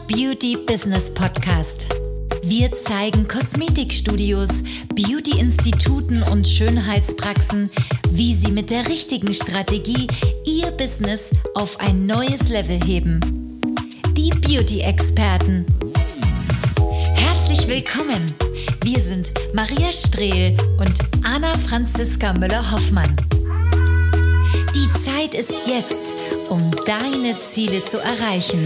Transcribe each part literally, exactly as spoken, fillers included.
Beauty Business Podcast. Wir zeigen Kosmetikstudios, Beauty-Instituten und Schönheitspraxen, wie sie mit der richtigen Strategie ihr Business auf ein neues Level heben. Die Beauty-Experten. Herzlich willkommen. Wir sind Maria Strehl und Anna Franziska Müller-Hoffmann. Die Zeit ist jetzt, um deine Ziele zu erreichen.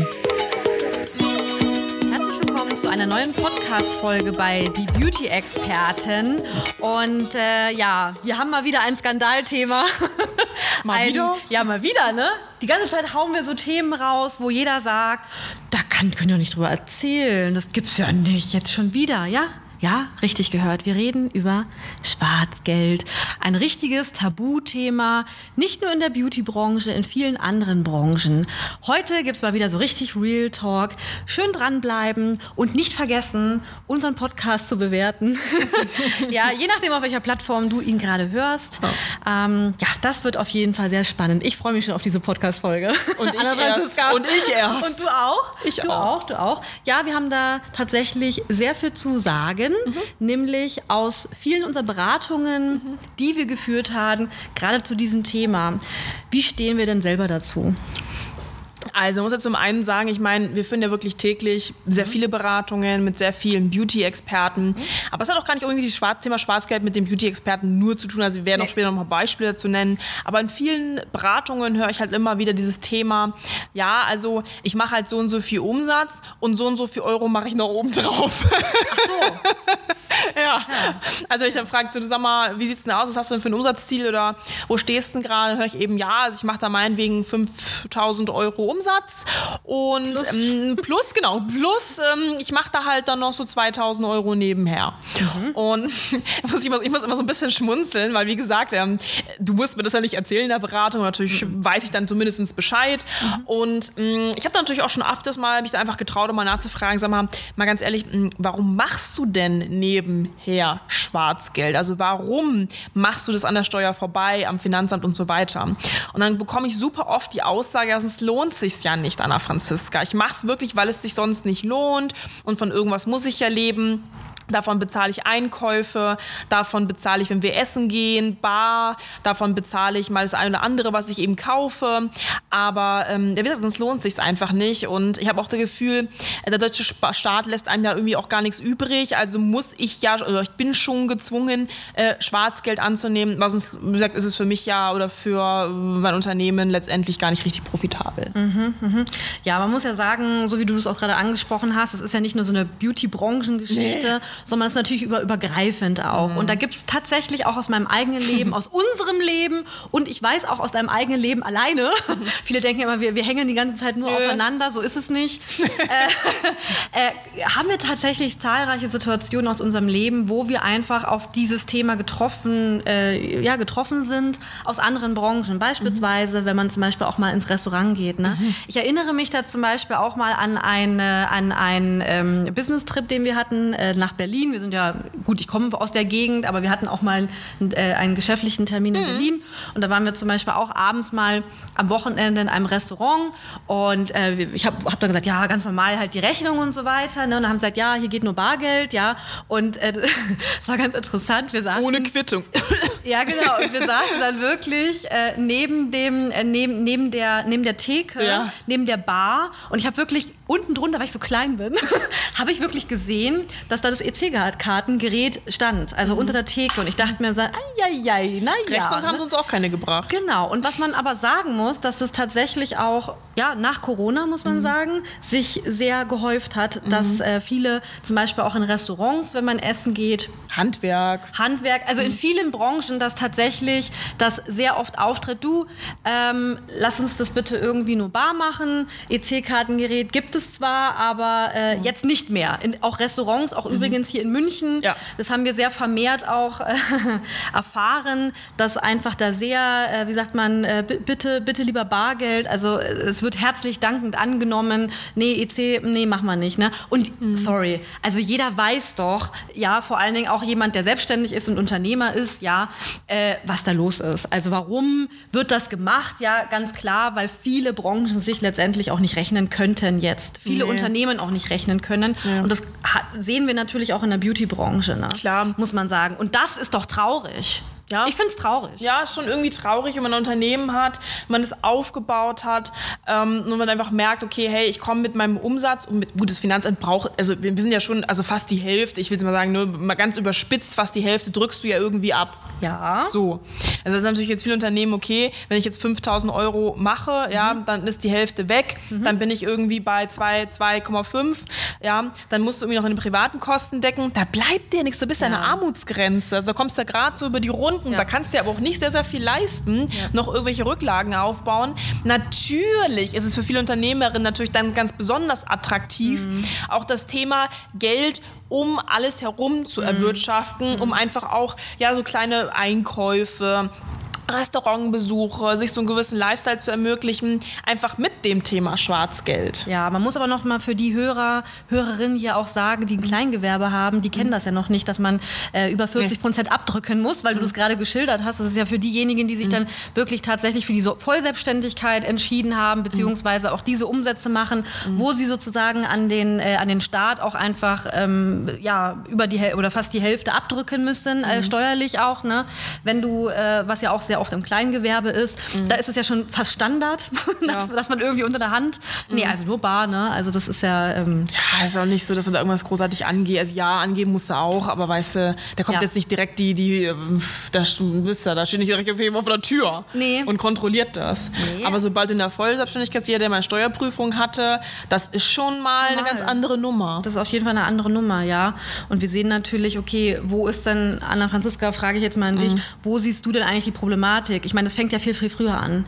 Zu einer neuen Podcast-Folge bei Die Beauty-Experten. Und äh, ja, wir haben mal wieder ein Skandalthema. Mal ein, wieder? Ja, mal wieder, ne? Die ganze Zeit hauen wir so Themen raus, wo jeder sagt, da kann, können wir nicht drüber erzählen, das gibt's ja nicht, jetzt schon wieder, ja? Ja, richtig gehört. Wir reden über Schwarzgeld. Ein richtiges Tabuthema, nicht nur in der Beauty-Branche, in vielen anderen Branchen. Heute gibt's mal wieder so richtig Real Talk. Schön dranbleiben und nicht vergessen, unseren Podcast zu bewerten. Ja, je nachdem, auf welcher Plattform du ihn gerade hörst. Oh. Ähm, ja, das wird auf jeden Fall sehr spannend. Ich freue mich schon auf diese Podcast-Folge. Und ich erst. Und ich erst. Und du auch? Ich du auch. auch. Du auch. Ja, wir haben da tatsächlich sehr viel zu sagen. Mhm. Nämlich aus vielen unserer Beratungen, mhm. die wir geführt haben, gerade zu diesem Thema. Wie stehen wir denn selber dazu? Also, man muss ja zum einen sagen, ich meine, wir führen ja wirklich täglich sehr viele Beratungen mit sehr vielen Beauty-Experten. Mhm. Aber es hat auch gar nicht irgendwie das Schwarz- Thema Schwarzgeld mit dem Beauty-Experten nur zu tun. Also wir werden nee. auch später noch mal Beispiele dazu nennen. Aber in vielen Beratungen höre ich halt immer wieder dieses Thema, ja, also ich mache halt so und so viel Umsatz und so und so viel Euro mache ich noch oben drauf. Ach so. Ja. ja, also ich dann frage, so, du sag mal, wie sieht's denn aus, was hast du denn für ein Umsatzziel oder wo stehst du denn gerade? Dann höre ich eben, ja, also ich mache da meinetwegen fünftausend Euro Umsatz und plus, ähm, plus genau, plus ähm, ich mache da halt dann noch so zweitausend Euro nebenher. Mhm. Und muss ich, muss, ich muss immer so ein bisschen schmunzeln, weil wie gesagt, ähm, du musst mir das ja nicht erzählen in der Beratung, natürlich mhm. weiß ich dann zumindest Bescheid. Mhm. Und ähm, ich habe dann natürlich auch schon öfters mal mich da einfach getraut, um mal nachzufragen, sag mal, mal ganz ehrlich, warum machst du denn nebenher Schwarzgeld? Also warum machst du das an der Steuer vorbei, am Finanzamt und so weiter? Und dann bekomme ich super oft die Aussage, ja, sonst lohnt es sich ja nicht, Anna Franziska. Ich mache es wirklich, weil es sich sonst nicht lohnt und von irgendwas muss ich ja leben. Davon bezahle ich Einkäufe, davon bezahle ich, wenn wir essen gehen, Bar, davon bezahle ich mal das eine oder andere, was ich eben kaufe. Aber ähm, ja, wie gesagt, sonst lohnt es sich einfach nicht. Und ich habe auch das Gefühl, der deutsche Staat lässt einem ja irgendwie auch gar nichts übrig. Also muss ich ja, oder ich bin schon gezwungen, äh, Schwarzgeld anzunehmen. Weil sonst, wie gesagt, ist es für mich ja oder für mein Unternehmen letztendlich gar nicht richtig profitabel. Mhm, mhm. Ja, man muss ja sagen, so wie du es auch gerade angesprochen hast, es ist ja nicht nur so eine Beauty-Branchen-Geschichte, nee. sondern es ist natürlich über, übergreifend auch. Mhm. Und da gibt es tatsächlich auch aus meinem eigenen Leben, aus unserem Leben und ich weiß auch aus deinem eigenen Leben alleine. Mhm. Viele denken immer, wir, wir hängen die ganze Zeit nur Nö. aufeinander, so ist es nicht. äh, äh, haben wir tatsächlich zahlreiche Situationen aus unserem Leben, wo wir einfach auf dieses Thema getroffen, äh, ja, getroffen sind, aus anderen Branchen. Beispielsweise, mhm. wenn man zum Beispiel auch mal ins Restaurant geht. Ne? Mhm. Ich erinnere mich da zum Beispiel auch mal an, eine, an einen ähm, Business-Trip, den wir hatten äh, nach Berlin. Wir sind ja, gut, ich komme aus der Gegend, aber wir hatten auch mal einen, äh, einen geschäftlichen Termin in mhm. Berlin. Und da waren wir zum Beispiel auch abends mal am Wochenende in einem Restaurant. Und äh, ich habe hab dann gesagt, ja, ganz normal halt die Rechnung und so weiter. Ne? Und dann haben sie gesagt, ja, hier geht nur Bargeld, ja. Und es äh, war ganz interessant. Wir saßen, ohne Quittung. Ja, genau. Und wir saßen dann wirklich äh, neben, dem, äh, neben, neben, der, neben der Theke, ja. neben der Bar. Und ich habe wirklich unten drunter, weil ich so klein bin, habe ich wirklich gesehen, dass da das E C-Kartengerät stand, also mhm. unter der Theke. Und ich dachte mir so, ai, na ja. Rechnung haben ne? uns auch keine gebracht. Genau. Und was man aber sagen muss, dass es tatsächlich auch, ja, nach Corona, muss man mhm. sagen, sich sehr gehäuft hat, mhm. dass äh, viele, zum Beispiel auch in Restaurants, wenn man essen geht, Handwerk. Handwerk, also mhm. in vielen Branchen, dass tatsächlich das sehr oft auftritt, du, ähm, lass uns das bitte irgendwie nur bar machen, E C-Kartengerät gibt es zwar, aber äh, mhm. jetzt nicht mehr. In, auch Restaurants, auch mhm. übrigens hier in München, ja. das haben wir sehr vermehrt auch äh, erfahren, dass einfach da sehr, äh, wie sagt man, äh, bitte, bitte lieber Bargeld, also es wird herzlich dankend angenommen, nee, E C, nee, mach mal nicht. Ne? Und mhm. sorry, also jeder weiß doch, ja, vor allen Dingen auch jemand, der selbstständig ist und Unternehmer ist, ja, äh, was da los ist. Also warum wird das gemacht? Ja, ganz klar, weil viele Branchen sich letztendlich auch nicht rechnen könnten jetzt. Viele nee. Unternehmen auch nicht rechnen können. Ja. Und das hat, sehen wir natürlich auch in der Beauty-Branche, ne? Klar. Muss man sagen. Und das ist doch traurig. Ja. Ich finde es traurig. Ja, schon irgendwie traurig, wenn man ein Unternehmen hat, man es aufgebaut hat ähm, und man einfach merkt, okay, hey, ich komme mit meinem Umsatz und mit, gut, das Finanzamt braucht, also wir sind ja schon, also fast die Hälfte, ich will es mal sagen, nur mal ganz überspitzt, fast die Hälfte drückst du ja irgendwie ab. Ja. So. Also das ist natürlich jetzt viele Unternehmen, okay, wenn ich jetzt fünftausend Euro mache, mhm. ja, dann ist die Hälfte weg, mhm. dann bin ich irgendwie bei zwei Komma fünf, ja, dann musst du irgendwie noch in den privaten Kosten decken, da bleibt dir nichts, du bist ja eine Armutsgrenze, also da kommst du ja gerade so über die Runden. Ja. Da kannst du ja aber auch nicht sehr, sehr viel leisten, ja. noch irgendwelche Rücklagen aufbauen. Natürlich ist es für viele Unternehmerinnen natürlich dann ganz besonders attraktiv, mhm. auch das Thema Geld um alles herum zu erwirtschaften, mhm. um einfach auch ja, so kleine Einkäufe, Restaurantbesuche, sich so einen gewissen Lifestyle zu ermöglichen, einfach mit dem Thema Schwarzgeld. Ja, man muss aber noch mal für die Hörer, Hörerinnen hier auch sagen, die ein Kleingewerbe haben, die kennen das ja noch nicht, dass man äh, über vierzig Prozent abdrücken muss, weil du das gerade geschildert hast. Das ist ja für diejenigen, die sich dann wirklich tatsächlich für die so Vollselbstständigkeit entschieden haben, beziehungsweise auch diese Umsätze machen, mhm. wo sie sozusagen an den, äh, an den Staat auch einfach ähm, ja, über die oder fast die Hälfte abdrücken müssen, äh, steuerlich auch. Ne? Wenn du, äh, was ja auch sehr oft im Kleingewerbe ist, mhm. da ist es ja schon fast Standard, dass, ja. dass man irgendwie unter der Hand, mhm. nee, also nur bar, ne, also das ist ja... Ähm ja, ist auch nicht so, dass du da irgendwas großartig angehst, also ja, angeben musst du auch, aber weißt du, da kommt ja. jetzt nicht direkt die, die, da bist du, da steht nicht direkt jemand vor der Tür nee. und kontrolliert das. Nee. Aber sobald du in der Vollselbstständigkeit, jeder, der mal eine Steuerprüfung hatte, das ist schon mal, mal eine ganz andere Nummer. Das ist auf jeden Fall eine andere Nummer, ja. Und wir sehen natürlich, okay, wo ist denn, Anna Franziska, frage ich jetzt mal an dich, mhm. wo siehst du denn eigentlich die Problematik? Ich meine, das fängt ja viel, viel früher an.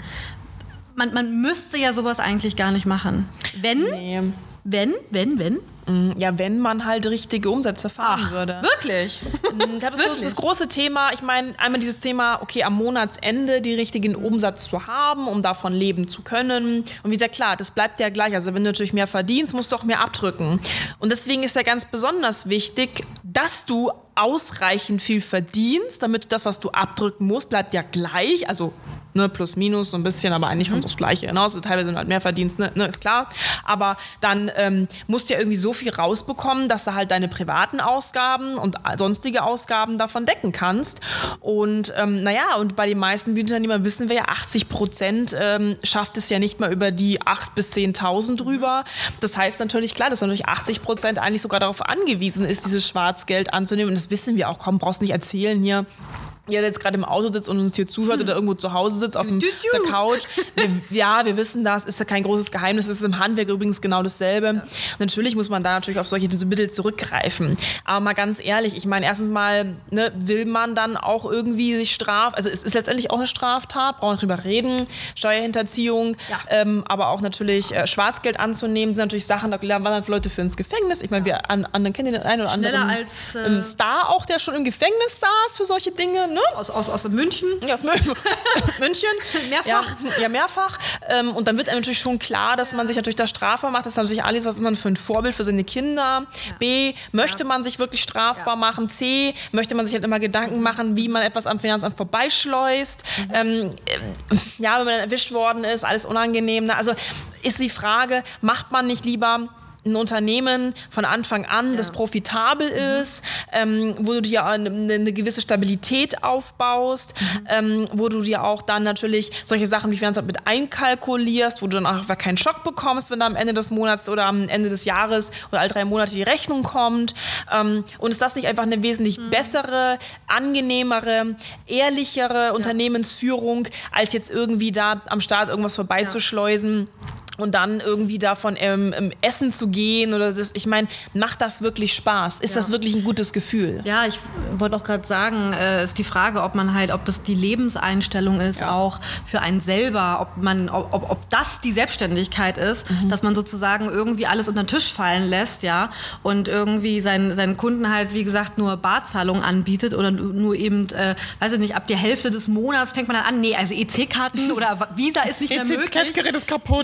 Man, man müsste ja sowas eigentlich gar nicht machen. Wenn, nee. wenn, wenn, wenn? Ja, wenn man halt richtige Umsätze fahren Ach, würde. Wirklich? Ich habe das, das große Thema, ich meine, einmal dieses Thema, okay, am Monatsende die richtigen Umsatz zu haben, um davon leben zu können. Und wie gesagt, klar, das bleibt ja gleich. Also wenn du natürlich mehr verdienst, musst du auch mehr abdrücken. Und deswegen ist ja ganz besonders wichtig, dass du ausreichend viel verdienst, damit du das, was du abdrücken musst, bleibt ja gleich. Also ne, plus, minus so ein bisschen, aber eigentlich kommt es mhm. aufs Gleiche hinaus. Teilweise, wenn du halt mehr verdienst, ne, ne, ist klar. Aber dann ähm, musst du ja irgendwie so viel rausbekommen, dass du halt deine privaten Ausgaben und sonstige Ausgaben davon decken kannst. Und ähm, naja, und bei den meisten Beauty-Unternehmern wissen wir ja, achtzig Prozent ähm, schafft es ja nicht mal über die acht bis zehntausend rüber. Das heißt natürlich, klar, dass natürlich achtzig Prozent eigentlich sogar darauf angewiesen ist, dieses Schwarzgeld anzunehmen. Und das wissen wir auch. Komm, brauchst nicht erzählen hier. Ihr, der jetzt gerade im Auto sitzt und uns hier zuhört hm. oder irgendwo zu Hause sitzt auf dem, der Couch. Wir, ja, wir wissen das, ist ja kein großes Geheimnis. Es ist im Handwerk übrigens genau dasselbe. Ja. Natürlich muss man da natürlich auf solche Mittel zurückgreifen. Aber mal ganz ehrlich, ich meine, erstens mal ne, will man dann auch irgendwie sich strafen. Also es ist letztendlich auch eine Straftat, brauchen wir drüber reden. Steuerhinterziehung, ja. ähm, aber auch natürlich äh, Schwarzgeld anzunehmen, sind natürlich Sachen, da wandern Leute für ins Gefängnis. Ich meine, wir an, an, kennen den einen oder Schneller anderen als, äh ähm, Star auch, der schon im Gefängnis saß für solche Dinge. Ne? Aus, aus, aus München? Ja, aus München. München. Mehrfach? Ja, ja mehrfach. Ähm, und dann wird einem natürlich schon klar, dass man sich natürlich da strafbar macht. Das ist natürlich alles, was man für ein Vorbild für seine Kinder. Ja. B, möchte ja. man sich wirklich strafbar ja. machen. C, möchte man sich halt immer Gedanken machen, wie man etwas am Finanzamt vorbeischleust. Mhm. Ähm, ja, wenn man dann erwischt worden ist, alles unangenehm. Also ist die Frage, macht man nicht lieber ein Unternehmen von Anfang an, ja. das profitabel mhm. ist, ähm, wo du dir eine, eine gewisse Stabilität aufbaust, mhm. ähm, wo du dir auch dann natürlich solche Sachen wie Finanzamt mit einkalkulierst, wo du dann auch einfach keinen Schock bekommst, wenn da am Ende des Monats oder am Ende des Jahres oder alle drei Monate die Rechnung kommt. Ähm, und ist das nicht einfach eine wesentlich mhm. bessere, angenehmere, ehrlichere ja. Unternehmensführung, als jetzt irgendwie da am Start irgendwas vorbeizuschleusen? Ja. Und dann irgendwie davon ähm, essen zu gehen oder das, ich meine, macht das wirklich Spaß? Ist ja. das wirklich ein gutes Gefühl? Ja, ich wollte auch gerade sagen, äh, ist die Frage, ob man halt, ob das die Lebenseinstellung ist, ja. auch für einen selber, ob man, ob, ob das die Selbstständigkeit ist, mhm. dass man sozusagen irgendwie alles unter den Tisch fallen lässt, ja, und irgendwie seinen, seinen Kunden halt, wie gesagt, nur Barzahlungen anbietet oder nur eben, äh, weiß ich nicht, ab der Hälfte des Monats fängt man dann an, nee, also E C-Karten oder Visa ist nicht mehr möglich. E C-Cashgerät ist kaputt. Ja, oder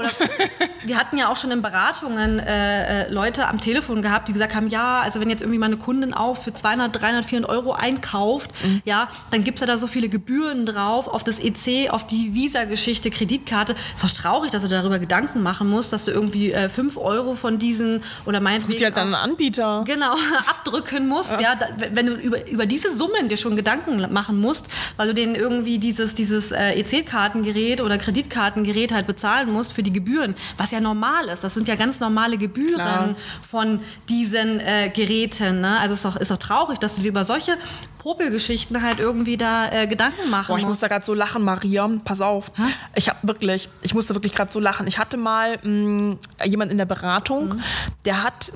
wir hatten ja auch schon in Beratungen äh, Leute am Telefon gehabt, die gesagt haben, ja, also wenn jetzt irgendwie meine Kundin auch für zweihundert, dreihundert, vierhundert Euro einkauft, mhm. ja, dann gibt es ja da so viele Gebühren drauf, auf das E C, auf die Visa-Geschichte, Kreditkarte. Ist doch traurig, dass du darüber Gedanken machen musst, dass du irgendwie äh, fünf Euro von diesen oder meinetwegen... Sucht dir halt dann einen Anbieter. Genau, abdrücken musst, ja, ja da, wenn du über, über diese Summen dir schon Gedanken machen musst, weil du denen irgendwie dieses, dieses äh, E C-Kartengerät oder Kreditkartengerät halt bezahlen musst für die Gebühren, was ja normal ist. Das sind ja ganz normale Gebühren Klar. von diesen äh, Geräten. Ne? Also es ist doch, ist doch traurig, dass du dir über solche Popelgeschichten halt irgendwie da äh, Gedanken machen Boah, ich muss da gerade so lachen, Maria. Pass auf. Hä? Ich habe wirklich, ich musste wirklich gerade so lachen. Ich hatte mal mh, jemand in der Beratung, mhm. der hat...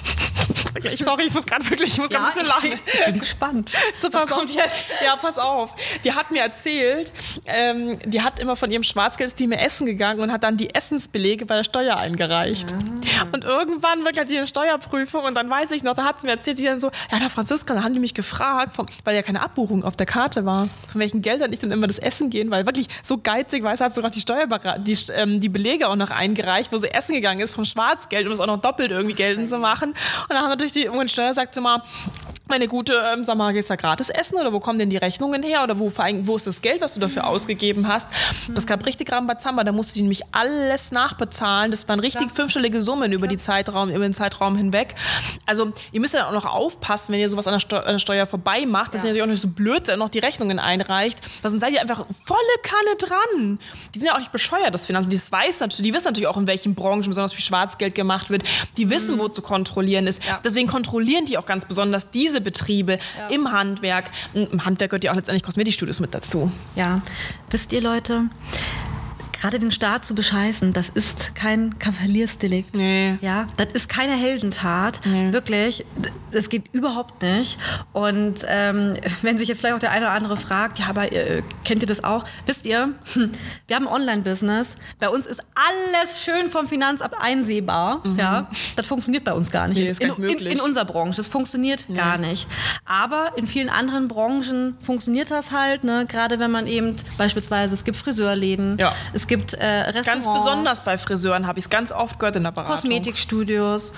Ich, sorry, ich muss gerade wirklich, ich muss ja, ein bisschen lachen. Ich bin gespannt. So, pass auf. Jetzt? Ja, pass auf. Die hat mir erzählt, ähm, die hat immer von ihrem Schwarzgeld, ist die mir essen gegangen und hat dann die Essensbelege bei der Steuer eingereicht. Ja. Und irgendwann wirklich die eine Steuerprüfung und dann weiß ich noch, da hat sie mir erzählt, sie dann so, ja, Herr Franziska, da haben die mich gefragt, vom, weil ja keine Abbuchung auf der Karte war, von welchen Geldern ich dann immer das Essen gehen, weil wirklich so geizig, weiß, hat sogar die Steuerberater, die, ähm, die Belege auch noch eingereicht, wo sie essen gegangen ist vom Schwarzgeld, um es auch noch doppelt irgendwie geltend zu machen. Und dann haben natürlich die und Steuer sagt so mal, meine Gute, ähm, sag mal, geht's da gratis essen oder wo kommen denn die Rechnungen her oder wo, wo ist das Geld, was du dafür ausgegeben hast? Das gab richtig Rambazamba, da musste die nämlich alles nachbezahlen. Das waren richtig Klar. fünfstellige Summen über, die Zeitraum, über den Zeitraum hinweg. Also ihr müsst ja auch noch aufpassen, wenn ihr sowas an der, Steu- an der Steuer vorbei macht, dass ja. ihr natürlich auch nicht so blöd seid, noch die Rechnungen einreicht. Sonst seid ihr einfach volle Kanne dran. Die sind ja auch nicht bescheuert, das Finanzamt. Die, weiß natürlich, die wissen natürlich auch, in welchen Branchen besonders viel Schwarzgeld gemacht wird. Die wissen, mhm. wo zu kontrollieren ist. Ja. Deswegen kontrollieren die auch ganz besonders diese Betriebe ja. im Handwerk. Im Handwerk gehört ja auch letztendlich Kosmetikstudios mit dazu. Ja, wisst ihr Leute, gerade den Staat zu bescheißen, das ist kein Kavaliersdelikt. Nee. Ja, das ist keine Heldentat. Nee. Wirklich, das geht überhaupt nicht. Und ähm, wenn sich jetzt vielleicht auch der eine oder andere fragt, ja, aber äh, kennt ihr das auch? Wisst ihr, wir haben ein Online-Business. Bei uns ist alles schön vom Finanzamt einsehbar. Mhm. Ja, das funktioniert bei uns gar nicht. Nee, ist gar nicht in, möglich. In, in unserer Branche. Das funktioniert nee. gar nicht. Aber in vielen anderen Branchen funktioniert das halt. Ne? Gerade wenn man eben beispielsweise, es gibt Friseurläden, ja. es gibt äh, Restaurants. Ganz besonders bei Friseuren habe ich es ganz oft gehört in der Beratung. Kosmetikstudios.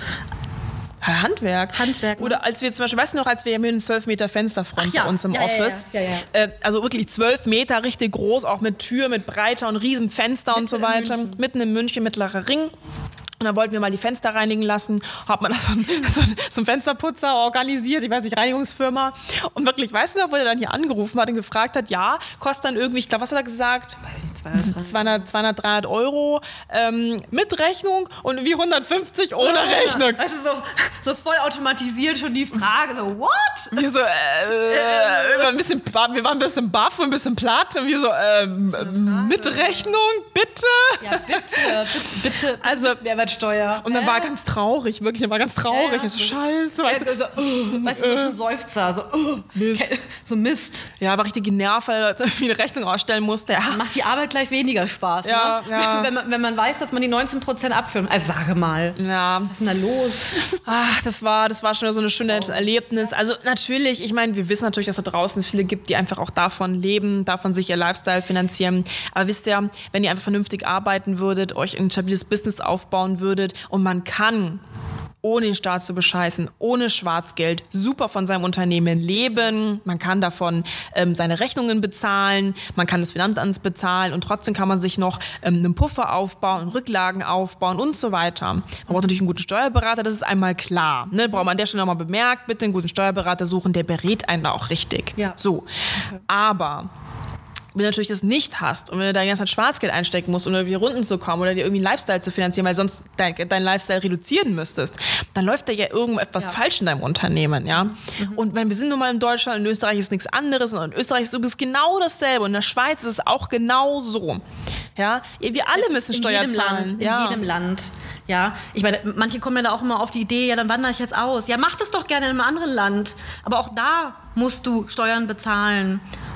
Handwerk. Handwerk. Ne? Oder als wir zum Beispiel, weißt du noch, als wir mit einem zwölf Meter Fensterfront Ach, ja. bei uns im ja, Office, ja, ja. Ja, ja. Äh, also wirklich zwölf Meter, richtig groß, auch mit Tür, mit breiter und riesen Fenster und so weiter. Mitten in München, mittlerer Ring. Und dann wollten wir mal die Fenster reinigen lassen, hat man da so, so, so einen Fensterputzer organisiert, ich weiß nicht, Reinigungsfirma. Und wirklich, weißt du noch, wo der dann hier angerufen hat und gefragt hat, ja, kostet dann irgendwie, ich glaube, was hat er gesagt? zweihundert, zweihundert, dreihundert Euro ähm, mit Rechnung und wie hundertfünfzig ohne ja, Rechnung. Weißt du, so, so voll automatisiert schon die Frage, so, what? Wir so, äh, äh, wir, waren ein bisschen, wir waren ein bisschen baff und ein bisschen platt und wir so, äh, mit Rechnung, bitte? Ja, bitte, bitte, bitte. Also, Mehrwertsteuer. Und dann äh? war er ganz traurig, wirklich, er war ganz traurig. Ja, ja. So, scheiße. Weißt du, so, uh, weißt du, so schon Seufzer, so, uh, Mist. so Mist. Ja, war richtig genervt, weil er so eine Rechnung ausstellen musste. Ja. Macht die Arbeit gleich weniger Spaß, ja, ne? ja. Wenn, man, wenn man weiß, dass man die neunzehn Prozent abführen. Also sage mal, ja. was ist denn da los? Ach, das war, das war schon so ein schönes oh. Erlebnis. Also natürlich, ich meine, wir wissen natürlich, dass es da draußen viele gibt, die einfach auch davon leben, davon sich ihr Lifestyle finanzieren. Aber wisst ihr, wenn ihr einfach vernünftig arbeiten würdet, euch ein stabiles Business aufbauen würdet und man kann ohne den Staat zu bescheißen, ohne Schwarzgeld, super von seinem Unternehmen leben. Man kann davon ähm, seine Rechnungen bezahlen, man kann das Finanzamt bezahlen und trotzdem kann man sich noch ähm, einen Puffer aufbauen, Rücklagen aufbauen und so weiter. Man braucht natürlich einen guten Steuerberater, das ist einmal klar. Ne? Braucht man an der Stelle nochmal bemerkt, bitte einen guten Steuerberater suchen, der berät einen da auch richtig. Ja. So, aber wenn du natürlich das nicht hast und wenn du dein ganzes Schwarzgeld einstecken musst, um über die Runden zu kommen oder dir irgendwie einen Lifestyle zu finanzieren, weil sonst dein, dein Lifestyle reduzieren müsstest, dann läuft da ja irgendetwas ja. falsch in deinem Unternehmen, ja. Mhm. Und wenn wir sind nun mal in Deutschland, in Österreich ist nichts anderes und in Österreich ist es genau dasselbe und in der Schweiz ist es auch genau so, ja. Wir alle müssen in Steuer zahlen. Land, ja. In jedem Land. Ja, ich meine, manche kommen ja da auch immer auf die Idee, ja, dann wandere ich jetzt aus. Ja, mach das doch gerne in einem anderen Land. Aber auch da musst du Steuern bezahlen.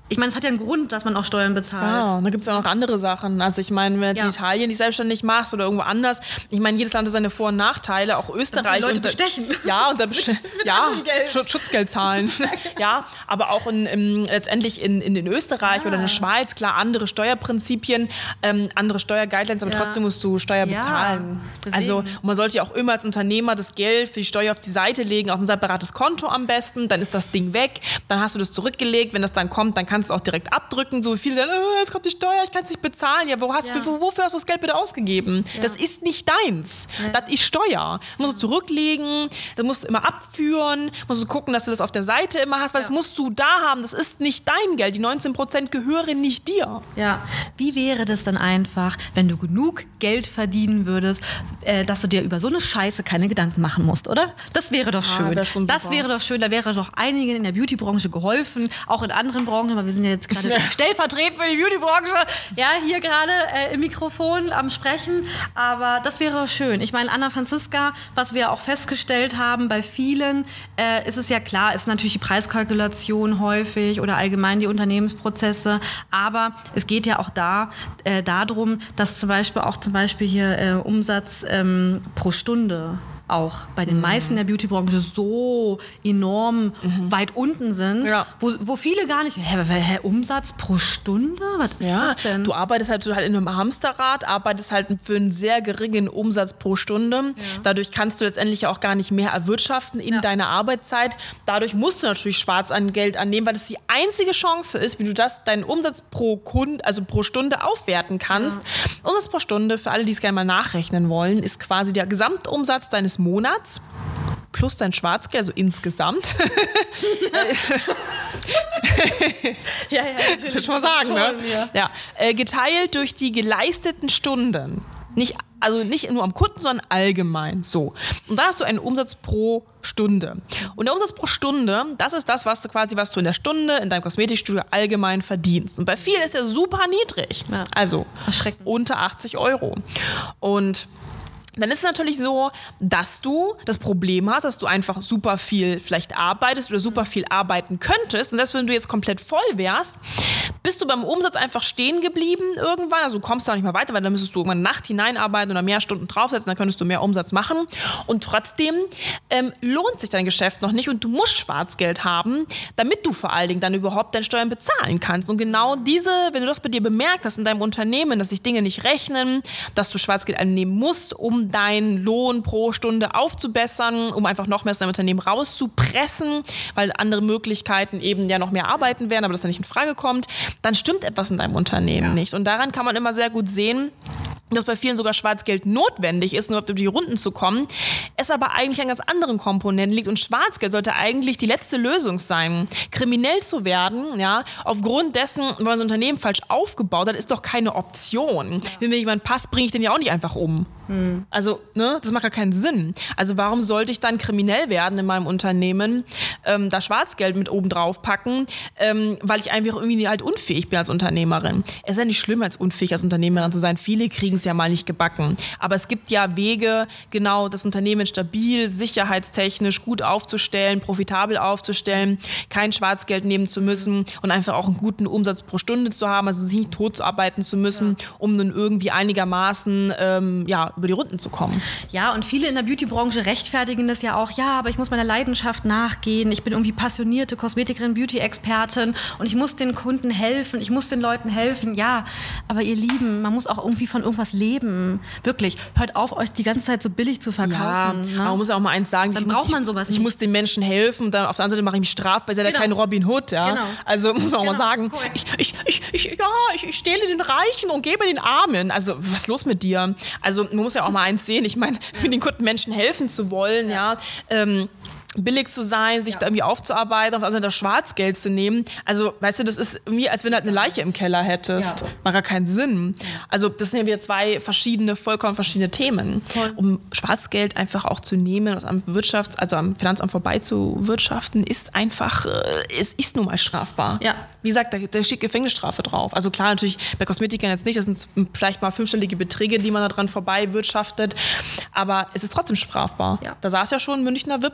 ich meine, es hat ja einen Grund, dass man auch Steuern bezahlt. Ja, und da gibt es auch noch andere Sachen. Also ich meine, wenn du jetzt Ja. in Italien dich selbstständig machst oder irgendwo anders, ich meine, jedes Land hat seine Vor- und Nachteile, auch Österreich. Dass die Leute und, bestechen. Ja, und da best- ja, Geld. Schutz, Schutzgeld zahlen. Ja, aber auch in, in, letztendlich in, in, in Österreich Ja. oder in der Schweiz, klar, andere Steuerprinzipien, ähm, andere Steuerguidelines, aber Ja. trotzdem musst du Steuer Ja, bezahlen. deswegen. Also und man sollte ja auch immer als Unternehmer das Geld für die Steuer auf die Seite legen, auf ein separates Konto am besten, dann ist das Ding weg, dann hast du das zurückgelegt, wenn das dann kommt, dann kannst du es auch direkt abdrücken, so viele dann, oh, jetzt kommt die Steuer, ich kann es nicht bezahlen, ja, wo hast, Ja. Für, wofür hast du das Geld bitte ausgegeben? Ja. Das ist nicht deins, Ja. das ist Steuer, das musst du zurücklegen, das musst du immer abführen, musst du gucken, dass du das auf der Seite immer hast, weil Ja. das musst du da haben, das ist nicht dein Geld, die neunzehn Prozent gehören nicht dir. Ja, wie wäre das dann einfach, wenn du genug Geld verdienen würdest, äh, dass du dir über so eine Scheiße keine Gedanken machen musst, oder? Das wäre doch schön. wär schon das super. wäre doch schön, da wäre doch einigen in der Beauty-Branche geholfen, auch in anderen Branchen, aber wir sind ja jetzt gerade stellvertretend für die Beauty-Branche, ja, hier gerade äh, im Mikrofon am Sprechen, aber das wäre doch schön. Ich meine, Anna Franziska, was wir auch festgestellt haben, bei vielen äh, ist es ja klar, ist natürlich die Preiskalkulation häufig oder allgemein die Unternehmensprozesse, aber es geht ja auch da äh, darum, dass zum Beispiel auch zum Beispiel hier äh, Umsatz ähm, pro Stunde auch bei den meisten der Beauty-Branche so enorm weit unten sind, Ja. wo, wo viele gar nicht, hä, hä, Umsatz pro Stunde? Was ist Ja, das denn? du arbeitest halt, halt in einem Hamsterrad, arbeitest halt für einen sehr geringen Umsatz pro Stunde. Dadurch kannst du letztendlich auch gar nicht mehr erwirtschaften in Ja. deiner Arbeitszeit. Dadurch musst du natürlich schwarz an Geld annehmen, weil das die einzige Chance ist, wie du das, deinen Umsatz pro Kunde, also pro Stunde aufwerten kannst. Umsatz pro Stunde, für alle, die es gerne mal nachrechnen wollen, ist quasi der Gesamtumsatz deines Monats plus dein Schwarzgeld, also insgesamt. ja, ja, Das will ich schon mal sagen, ne? Toll, ja. Ja. Äh, geteilt durch die geleisteten Stunden. Nicht, also nicht nur am Kunden, sondern allgemein so. Und da hast du einen Umsatz pro Stunde. Und der Umsatz pro Stunde, das ist das, was du quasi, was du in der Stunde in deinem Kosmetikstudio allgemein verdienst. Und bei vielen ist der super niedrig. Ja. Also Erschreckend. unter achtzig Euro. Und dann ist es natürlich so, dass du das Problem hast, dass du einfach super viel vielleicht arbeitest oder super viel arbeiten könntest. Und selbst wenn du jetzt komplett voll wärst, bist du beim Umsatz einfach stehen geblieben irgendwann. Also du kommst da nicht mehr weiter, weil dann müsstest du irgendwann Nacht hineinarbeiten oder mehr Stunden draufsetzen, dann könntest du mehr Umsatz machen. Und trotzdem ähm, lohnt sich dein Geschäft noch nicht und du musst Schwarzgeld haben, damit du vor allen Dingen dann überhaupt deine Steuern bezahlen kannst. Und genau diese, wenn du das bei dir bemerkt hast in deinem Unternehmen, dass sich Dinge nicht rechnen, dass du Schwarzgeld annehmen musst, um deinen Lohn pro Stunde aufzubessern, um einfach noch mehr aus deinem Unternehmen rauszupressen, weil andere Möglichkeiten eben ja noch mehr arbeiten werden, aber das ja nicht in Frage kommt, dann stimmt etwas in deinem Unternehmen Ja. nicht. Und daran kann man immer sehr gut sehen, dass bei vielen sogar Schwarzgeld notwendig ist, nur um über die Runden zu kommen, es aber eigentlich an ganz anderen Komponenten liegt und Schwarzgeld sollte eigentlich die letzte Lösung sein. Kriminell zu werden, ja, aufgrund dessen, weil man das Unternehmen falsch aufgebaut hat, ist doch keine Option. Ja. Wenn mir jemand passt, bringe ich den ja auch nicht einfach um. Hm. Also, ne, das macht gar keinen Sinn. Also warum sollte ich dann kriminell werden in meinem Unternehmen, ähm, da Schwarzgeld mit oben drauf packen, ähm, weil ich einfach irgendwie halt unfähig bin als Unternehmerin. Es ist ja nicht schlimm, als unfähig als Unternehmerin zu sein. Viele kriegen es ja mal nicht gebacken. Aber es gibt ja Wege, genau das Unternehmen stabil, sicherheitstechnisch gut aufzustellen, profitabel aufzustellen, kein Schwarzgeld nehmen zu müssen und einfach auch einen guten Umsatz pro Stunde zu haben, also sich nicht tot arbeiten zu müssen, ja. um dann irgendwie einigermaßen ähm, ja, über die Runden zu kommen. Ja, und viele in der Beauty-Branche rechtfertigen das ja auch, ja, aber ich muss meiner Leidenschaft nachgehen, ich bin irgendwie passionierte Kosmetikerin, Beauty-Expertin und ich muss den Kunden helfen, ich muss den Leuten helfen, ja, aber ihr Lieben, man muss auch irgendwie von irgendwas leben. Wirklich, hört auf, euch die ganze Zeit so billig zu verkaufen. Ja, ne? aber man muss ja auch mal eins sagen, dann ich braucht muss, man sowas ich, ich nicht. muss den Menschen helfen, dann auf der anderen Seite mache ich mich strafbar, ist ja Genau. kein Robin Hood, ja. Genau. Also muss man auch Genau. mal sagen, Korrekt. ich, ich, ich, ich, ja, ich, ich stehle den Reichen und gebe den Armen. Also was ist los mit dir? Also man muss ja auch mal eins sehen, ich meine, für den guten Menschen helfen zu wollen, ja, ja ähm, billig zu sein, sich Ja. da irgendwie aufzuarbeiten, auf der anderen Seite das Schwarzgeld zu nehmen. Also, weißt du, das ist wie, als wenn du halt eine Leiche im Keller hättest. Ja. Macht gar keinen Sinn. Also, das sind ja wieder zwei verschiedene, vollkommen verschiedene Themen. Voll. Um Schwarzgeld einfach auch zu nehmen und am Wirtschafts-, also am Finanzamt vorbei zu wirtschaften, ist einfach, äh, es ist nun mal strafbar. Ja. Wie gesagt, da, da steht Gefängnisstrafe drauf. Also klar, natürlich bei Kosmetikern jetzt nicht, das sind vielleicht mal fünfstellige Beträge, die man da dran vorbei wirtschaftet, aber es ist trotzdem strafbar. Ja. Da saß ja schon ein Münchner W I P hier auch im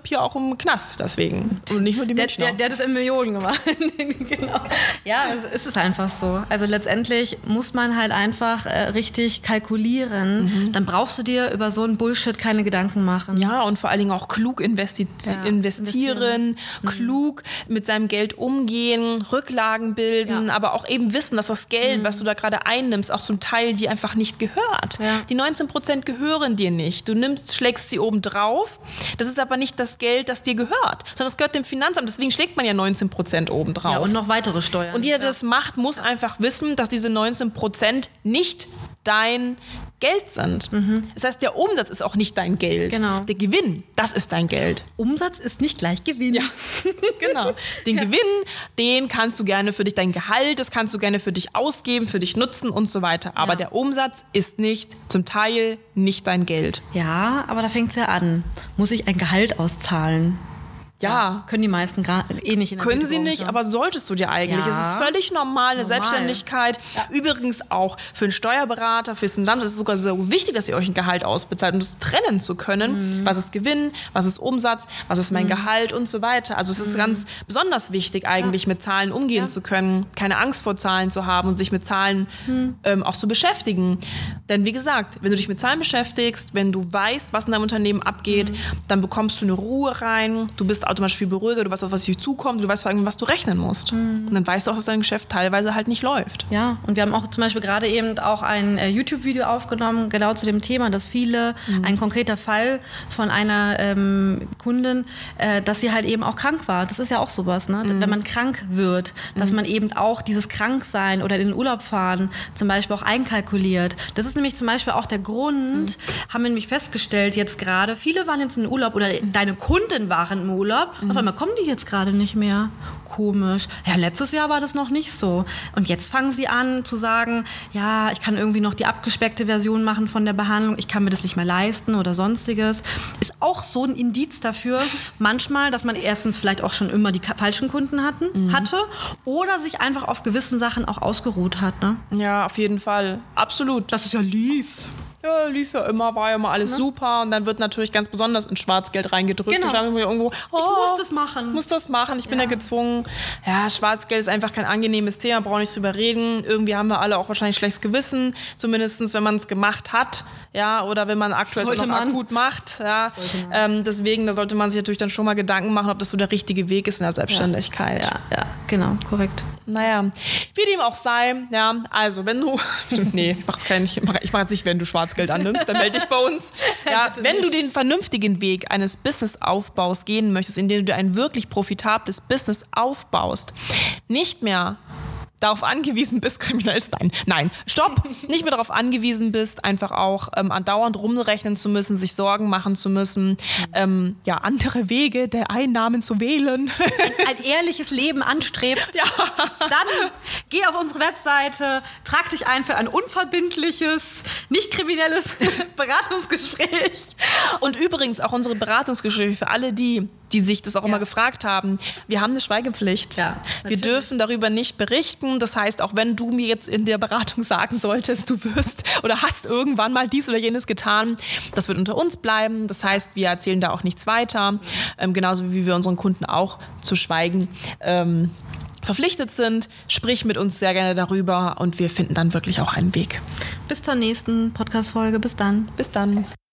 vom Knast deswegen. Und nicht nur die Der, Münchner. der, der hat das in Millionen gemacht. Genau. Ja, es ist einfach so. Also letztendlich muss man halt einfach äh, richtig kalkulieren. Mhm. Dann brauchst du dir über so einen Bullshit keine Gedanken machen. Ja, und vor allen Dingen auch klug investi- Ja, investieren, investieren. klug mit seinem Geld umgehen, Rücklagen bilden, Ja. aber auch eben wissen, dass das Geld, was du da gerade einnimmst, auch zum Teil dir einfach nicht gehört. Ja. Die neunzehn Prozent gehören dir nicht. Du nimmst, schlägst sie oben drauf. Das ist aber nicht das Geld, das dir gehört, sondern das gehört dem Finanzamt. Deswegen schlägt man ja neunzehn Prozent oben drauf. Ja, und noch weitere Steuern. Und jeder, der ja. das macht, muss einfach wissen, dass diese neunzehn Prozent nicht dein Geld sind. Mhm. Das heißt, der Umsatz ist auch nicht dein Geld. Genau. Der Gewinn, das ist dein Geld. Umsatz ist nicht gleich Gewinn. Ja, genau. Den ja. Gewinn, den kannst du gerne für dich, dein Gehalt, das kannst du gerne für dich ausgeben, für dich nutzen und so weiter. Aber Ja. der Umsatz ist nicht, zum Teil nicht dein Geld. Ja, aber da fängt es ja an. Muss ich ein Gehalt auszahlen? Ja. Können die meisten gra- eh nicht in der Können sie Branche. nicht, aber solltest du dir eigentlich. Ja. Es ist völlig normal, eine Normal. Selbstständigkeit. Übrigens auch für einen Steuerberater, für das Land. Es ist sogar so wichtig, dass ihr euch ein Gehalt ausbezahlt, um das trennen zu können. Mhm. Was ist Gewinn, was ist Umsatz, was ist mein mhm. Gehalt und so weiter. Also es ist mhm. ganz besonders wichtig eigentlich, ja. mit Zahlen umgehen Ja. zu können, keine Angst vor Zahlen zu haben und sich mit Zahlen mhm. ähm, auch zu beschäftigen. Denn wie gesagt, wenn du dich mit Zahlen beschäftigst, wenn du weißt, was in deinem Unternehmen abgeht, mhm. dann bekommst du eine Ruhe rein, du bist automatisch viel beruhiger, du weißt auch, was dir zukommt, du weißt vor allem, was du rechnen musst. Mhm. Und dann weißt du auch, dass dein Geschäft teilweise halt nicht läuft. Ja, und wir haben auch zum Beispiel gerade eben auch ein äh, YouTube-Video aufgenommen, genau zu dem Thema, dass viele, mhm. ein konkreter Fall von einer ähm, Kundin, äh, dass sie halt eben auch krank war. Das ist ja auch sowas, ne? Mhm. Wenn man krank wird, dass mhm. man eben auch dieses Kranksein oder in den Urlaub fahren zum Beispiel auch einkalkuliert. Das ist nämlich zum Beispiel auch der Grund, mhm. haben wir nämlich festgestellt jetzt gerade, viele waren jetzt in Urlaub oder mhm. deine Kunden waren im Urlaub, mhm. auf einmal kommen die jetzt gerade nicht mehr. Komisch. Ja, letztes Jahr war das noch nicht so. Und jetzt fangen sie an zu sagen, ja, ich kann irgendwie noch die abgespeckte Version machen von der Behandlung, ich kann mir das nicht mehr leisten oder sonstiges. Ist auch so ein Indiz dafür, manchmal, dass man erstens vielleicht auch schon immer die falschen Kunden hatten, mhm. hatte oder sich einfach auf gewissen Sachen auch ausgeruht hat. Ne? Ja, auf jeden Fall. Absolut. Dass es ja lief. Ja, lief ja immer, war ja immer alles ne? super und dann wird natürlich ganz besonders in Schwarzgeld reingedrückt. Genau. Ich, irgendwo, oh, ich muss das machen. muss das machen, ich bin ja. ja gezwungen. Ja, Schwarzgeld ist einfach kein angenehmes Thema, brauche nicht drüber reden. Irgendwie haben wir alle auch wahrscheinlich schlechtes Gewissen, zumindest wenn man es gemacht hat, ja, oder wenn man aktuell noch man. akut macht. Ja. Ähm, deswegen, da sollte man sich natürlich dann schon mal Gedanken machen, ob das so der richtige Weg ist in der Selbstständigkeit. Ja, ja, ja. Genau, korrekt. Naja, wie dem auch sei, ja, also wenn du, nee, ich mach's kein, ich mach, ich mach jetzt nicht, wenn du Schwarzgeld annimmst, dann melde dich bei uns. Ja, wenn du den vernünftigen Weg eines Business-Aufbaus gehen möchtest, indem du dir ein wirklich profitables Business aufbaust, nicht mehr darauf angewiesen bist, kriminell zu sein. Nein, stopp! Nicht mehr darauf angewiesen bist, einfach auch ähm, andauernd rumrechnen zu müssen, sich Sorgen machen zu müssen, ähm, ja, andere Wege der Einnahmen zu wählen. Ein ehrliches Leben anstrebst, ja. Dann geh auf unsere Webseite, trag dich ein für ein unverbindliches, nicht kriminelles Beratungsgespräch. Und übrigens auch unsere Beratungsgespräche für alle die, die sich das auch ja. immer gefragt haben. Wir haben eine Schweigepflicht. Ja, wir dürfen darüber nicht berichten. Das heißt, auch wenn du mir jetzt in der Beratung sagen solltest, du wirst oder hast irgendwann mal dies oder jenes getan, das wird unter uns bleiben. Das heißt, wir erzählen da auch nichts weiter. Ähm, genauso wie wir unseren Kunden auch zu schweigen ähm, verpflichtet sind. Sprich mit uns sehr gerne darüber und wir finden dann wirklich auch einen Weg. Bis zur nächsten Podcast-Folge. Bis dann. Bis dann.